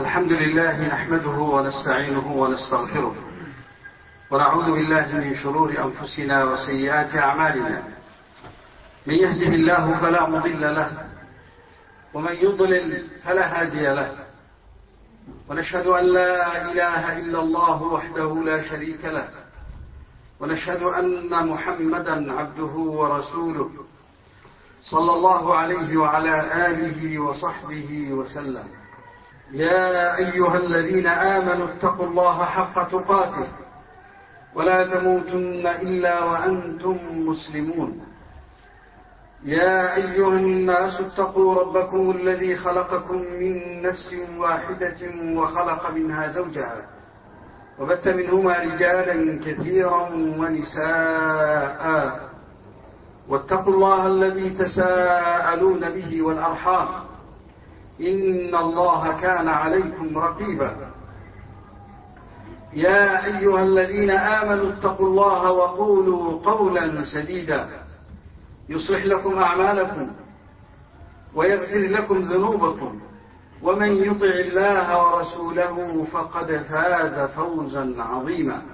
الحمد لله نحمده ونستعينه ونستغفره ونعوذ بالله من شرور أنفسنا وسيئات أعمالنا. من يهده الله فلا مضل له ومن يضلل فلا هادي له، ونشهد أن لا إله إلا الله وحده لا شريك له، ونشهد أن محمدا عبده ورسوله صلى الله عليه وعلى آله وصحبه وسلم. يا أيها الذين آمنوا اتقوا الله حق تقاته ولا تموتن إلا وأنتم مسلمون. يا أيها الناس اتقوا ربكم الذي خلقكم من نفس واحدة وخلق منها زوجها وبث منهما رجالا كثيرا ونساء، واتقوا الله الذي تساءلون به والأرحام إن الله كان عليكم رقيبا. يا أيها الذين آمنوا اتقوا الله وقولوا قولا سديدا يصلح لكم أعمالكم ويغفر لكم ذنوبكم، ومن يطع الله ورسوله فقد فاز فوزا عظيما.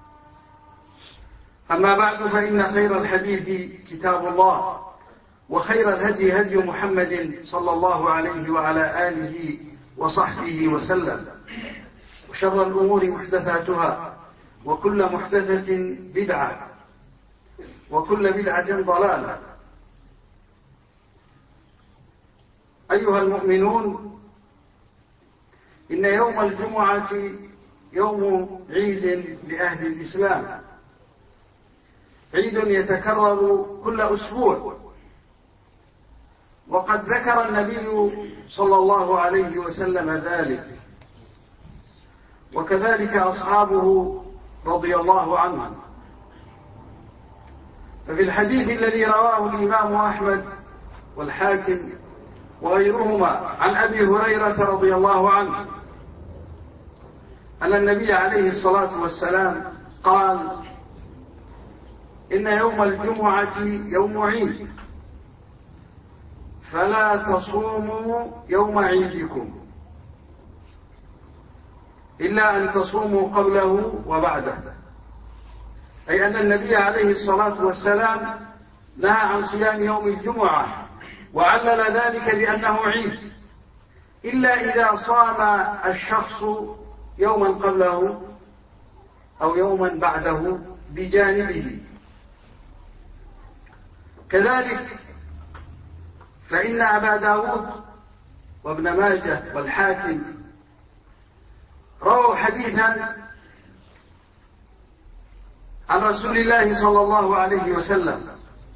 أما بعد، فإن خير الحديث كتاب الله، وخير الهدي هدي محمد صلى الله عليه وعلى آله وصحبه وسلم، وشر الأمور محدثاتها، وكل محدثة بدعة، وكل بدعة ضلالة. أيها المؤمنون، إن يوم الجمعة يوم عيد لأهل الإسلام، عيد يتكرر كل أسبوع، وقد ذكر النبي صلى الله عليه وسلم ذلك، وكذلك أصحابه رضي الله عنهم. ففي الحديث الذي رواه الإمام أحمد والحاكم وغيرهما عن أبي هريرة رضي الله عنه أن النبي عليه الصلاة والسلام قال: إن يوم الجمعة يوم عيد، فلا تصوموا يوم عيدكم إلا أن تصوموا قبله وبعده. أي أن النبي عليه الصلاة والسلام نهى عن صيام يوم الجمعة، وعلل ذلك بأنه عيد، إلا إذا صام الشخص يوما قبله أو يوما بعده بجانبه. كذلك فإن أبا داود وابن ماجه والحاكم رووا حديثا عن رسول الله صلى الله عليه وسلم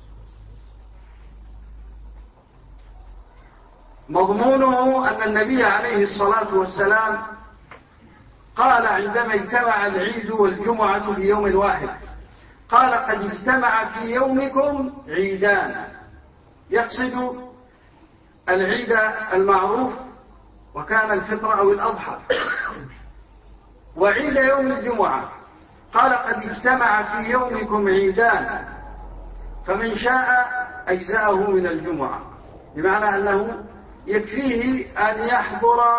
مضمونه أن النبي عليه الصلاة والسلام قال عندما اجتمع العيد والجمعة في يوم واحد، قال: قد اجتمع في يومكم عيدان، يقصد العيد المعروف وكان الفطر أو الأضحى، وعيد يوم الجمعة. قال: قد اجتمع في يومكم عيدان، فمن شاء أجزأه من الجمعة، بمعنى أنه يكفيه أن يحضر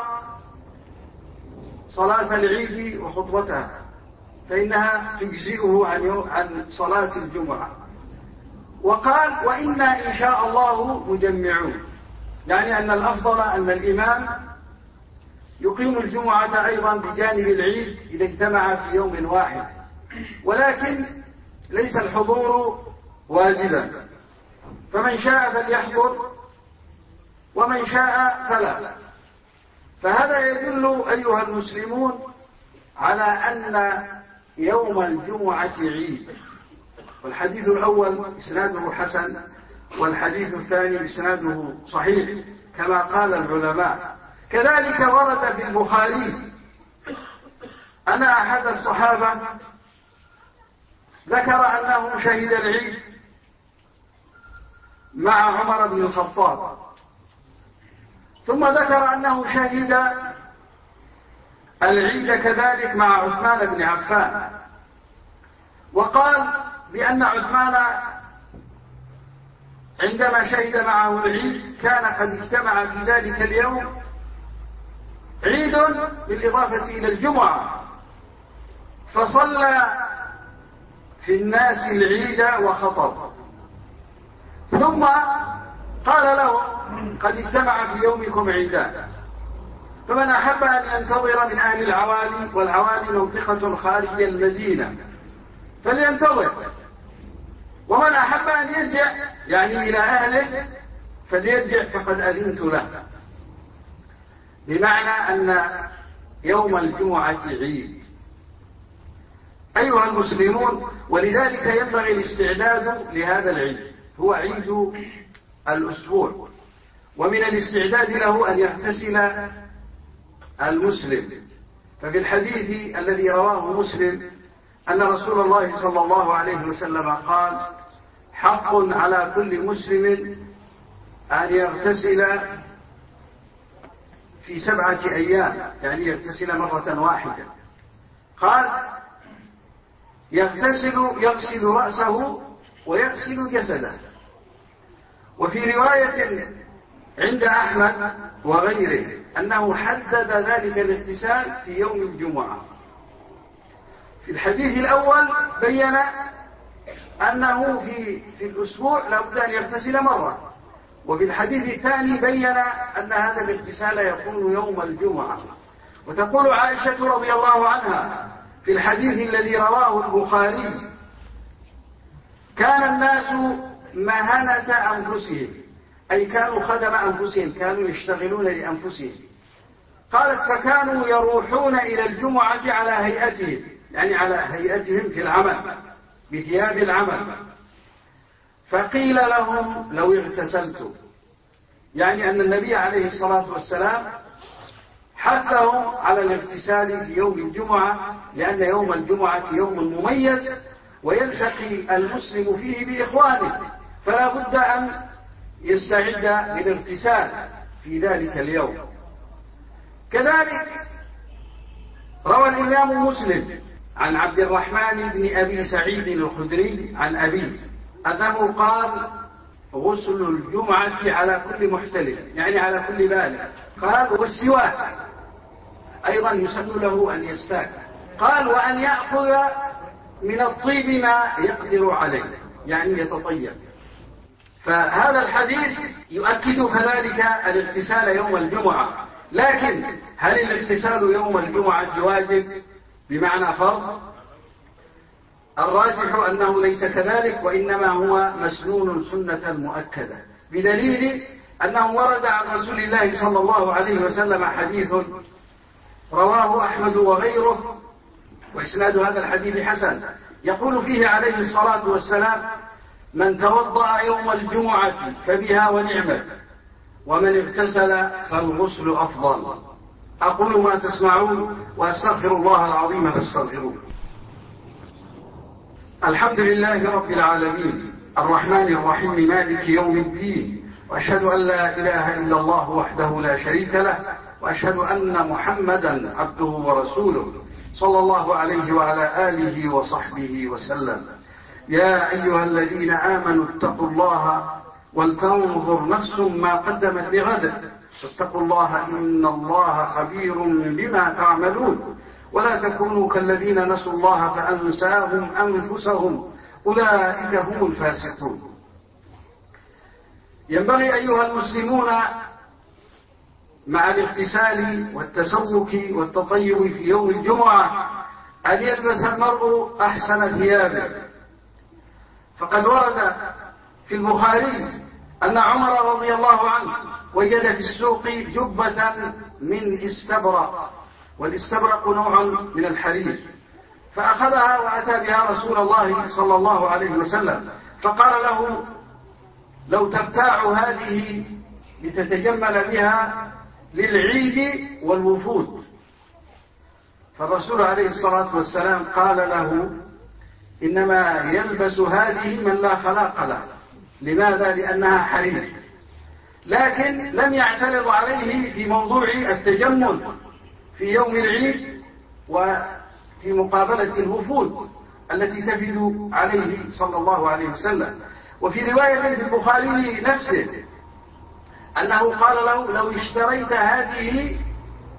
صلاة العيد وخطبتها، فإنها تجزئه عن صلاة الجمعة. وقال: وإنا إن شاء الله مجمعون، يعني أن الأفضل أن الإمام يقيم الجمعة أيضا بجانب العيد إذا اجتمع في يوم واحد، ولكن ليس الحضور واجبا، فمن شاء فليحضر ومن شاء فلا. فهذا يدل أيها المسلمون على أن يوم الجمعة عيد. والحديث الأول إسناده حسن، والحديث الثاني إسناده صحيح كما قال العلماء. كذلك ورد في البخاري أن أحد الصحابة ذكر أنه شهد العيد مع عمر بن الخطاب، ثم ذكر أنه شهد العيد كذلك مع عثمان بن عفان، وقال بأن عثمان عندما شهد معه العيد كان قد اجتمع في ذلك اليوم عيد بالإضافة إلى الجمعة، فصلى في الناس العيد وخطب، ثم قال لهم قد اجتمع في يومكم عيدان، فمن أحب أن ينتظر من أهل العوالي، والعوالي منطقة خارج المدينة، فلينتظر، ومن أحب أن يرجع يعني إلى أهله فليرجع فقد أذنت له، بمعنى أن يوم الجمعة عيد أيها المسلمون. ولذلك ينبغي الاستعداد لهذا العيد، هو عيد الأسبوع، ومن الاستعداد له أن يغتسل المسلم. ففي الحديث الذي رواه مسلم أن رسول الله صلى الله عليه وسلم قال: حق على كل مسلم أن يغتسل في 7 أيام، يعني يغتسل مرة واحدة. قال: يغسل رأسه ويغسل جسده. وفي رواية عند أحمد وغيره أنه حدد ذلك الاغتسال في يوم الجمعة. في الحديث الأول بين أنه في الأسبوع لابد أن يغتسل مرة، وفي الحديث الثاني بين أن هذا الاغتسال يكون يوم الجمعة. وتقول عائشة رضي الله عنها في الحديث الذي رواه البخاري: كان الناس مهنة أنفسهم، أي كانوا خدم أنفسهم، كانوا يشتغلون لأنفسهم. قالت: فكانوا يروحون إلى الجمعة على هيئتهم، يعني على هيئتهم في العمل بثياب العمل. فقيل لهم: لو اغتسلتم، يعني أن النبي عليه الصلاة والسلام حثهم على الاغتسال في يوم الجمعة، لأن يوم الجمعة يوم مميز ويلتقي المسلم فيه بإخوانه، فلا بد أن يستعد للاغتسال في ذلك اليوم. كذلك روى الإمام مسلم عن عبد الرحمن بن أبي سعيد الخدري عن أبيه أنه قال: غسل الجمعة على كل محتلم، يعني على كل بالغ. قال: والسواك أيضا يسن له أن يستاك. قال: وأن يأخذ من الطيب ما يقدر عليه، يعني يتطيب. فهذا الحديث يؤكد كذلك الاغتسال يوم الجمعة. لكن هل الاغتسال يوم الجمعة واجب بمعنى فرض؟ الراجح أنه ليس كذلك، وإنما هو مسنون سنة مؤكدة، بدليل أنه ورد عن رسول الله صلى الله عليه وسلم حديث رواه أحمد وغيره، وإسناد هذا الحديث حسن، يقول فيه عليه الصلاة والسلام: من توضأ يوم الجمعة فبها ونعمت، ومن اغتسل فالغسل أفضل. أقول ما تسمعون وأستغفر الله العظيم فاستغفروه. الحمد لله رب العالمين، الرحمن الرحيم، مالك يوم الدين، وأشهد أن لا إله إلا الله وحده لا شريك له، وأشهد أن محمدا عبده ورسوله صلى الله عليه وعلى آله وصحبه وسلم. يا أيها الذين آمنوا اتقوا الله ولتنظر نفس ما قدمت لغد، واتقوا الله إن الله خبير بما تعملون، ولا تكونوا كالذين نسوا الله فأنساهم أنفسهم أولئك هم الفاسقون. ينبغي أيها المسلمون مع الاغتسال والتسوك والتطيب في يوم الجمعة أن يلبس المرء أحسن ثيابه، فقد ورد في البخاري أن عمر رضي الله عنه وجد في السوق جبة من استبرق، والاستبرق نوع من الحرير، فأخذها وأتى بها رسول الله صلى الله عليه وسلم، فقال له: لو تبتاع هذه لتتجمل بها للعيد والوفود. فالرسول عليه الصلاة والسلام قال له: إنما يلبس هذه من لا خلاق له. لماذا؟ لأنها حرير. لكن لم يعترض عليه في موضوع التجمل في يوم العيد وفي مقابلة الوفود التي تفد عليه صلى الله عليه وسلم. وفي رواية في البخاري نفسه أنه قال له: لو اشتريت هذه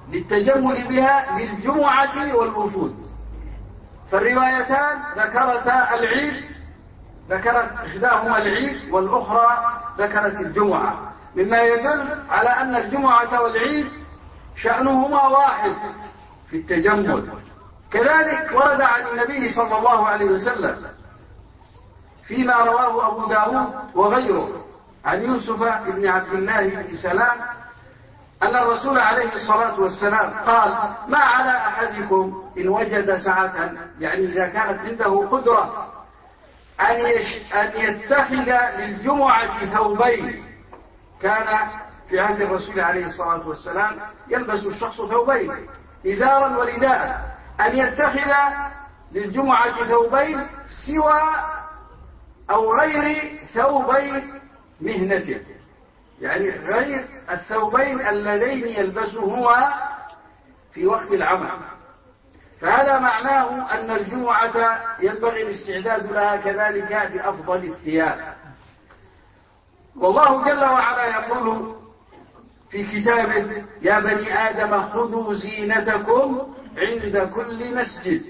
للتجمل بها للجمعة والوفود. فالروايتان ذكرتا العيد، ذكرت إحداهما العيد والأخرى ذكرت الجمعة، مما يدل على أن الجمعة والعيد شأنهما واحد في التجمل. كذلك ورد عن النبي صلى الله عليه وسلم فيما رواه أبو داود وغيره عن يوسف بن عبد الله بن سلام أن الرسول عليه الصلاة والسلام قال: ما على أحدكم إن وجد سعة، يعني إذا كانت عنده قدرة أن يتخذ للجمعة ثوبين. كان في عهد الرسول عليه الصلاة والسلام يلبس الشخص ثوبين، إزارا ورداء، أن يتخذ للجمعة ثوبين سوى أو غير ثوبي مهنته، يعني غير الثوبين اللذين يلبسهما في وقت العمل. فهذا معناه أن الجمعة ينبغي الاستعداد لها كذلك بأفضل الثياب. والله جل وعلا يقول في كتابه: يا بني آدم خذوا زينتكم عند كل مسجد.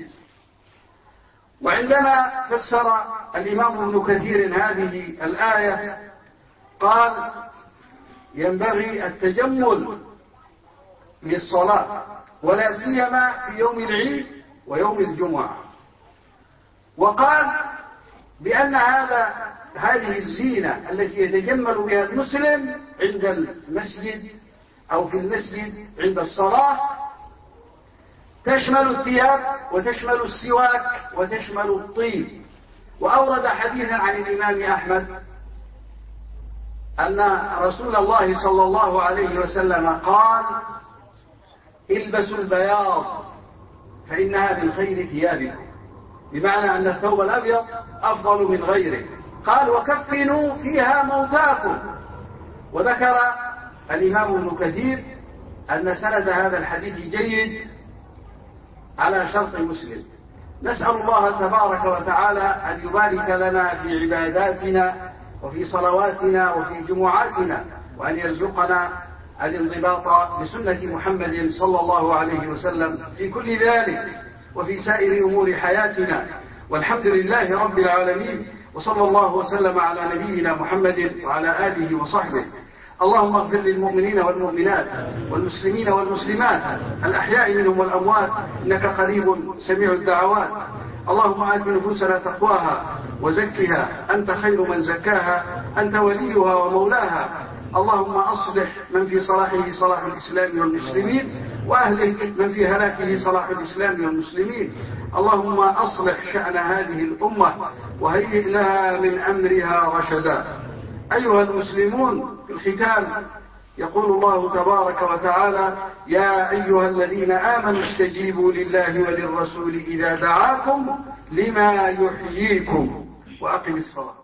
وعندما فسر الإمام ابن كثير هذه الآية قال: ينبغي التجمل للصلاة، ولا سيما في يوم العيد ويوم الجمعة. وقال بأن هذه الزينة التي يتجمل بها المسلم عند المسجد أو في المسجد عند الصلاة تشمل الثياب وتشمل السواك وتشمل الطيب. وأورد حديثا عن الإمام أحمد أن رسول الله صلى الله عليه وسلم قال: البسوا البياض فإنها من خير ثيابكم، بمعنى أن الثوب الأبيض أفضل من غيره. قال: وكفنوا فيها موتاكم. وذكر الإمام ابن كثير أن سند هذا الحديث جيد على شرط مسلم. نسأل الله تبارك وتعالى أن يبارك لنا في عباداتنا وفي صلواتنا وفي جمعاتنا، وأن يرزقنا الانضباط بسنة محمد صلى الله عليه وسلم في كل ذلك وفي سائر أمور حياتنا. والحمد لله رب العالمين، وصلى الله وسلم على نبينا محمد وعلى آله وصحبه. اللهم اغفر للمؤمنين والمؤمنات والمسلمين والمسلمات الأحياء منهم والأموات، إنك قريب سميع الدعوات. اللهم آت نفوسنا تقواها وزكها، أنت خير من زكاها، أنت وليها ومولاها. اللهم أصلح من في صلاحه صلاح الإسلام والمسلمين، وأهلك من في هلاكه صلاح الإسلام والمسلمين. اللهم أصلح شأن هذه الأمة وهيئ لها من أمرها رشدا. أيها المسلمون، في الختام يقول الله تبارك وتعالى: يا أيها الذين آمنوا استجيبوا لله وللرسول إذا دعاكم لما يحييكم، وأقم الصلاة.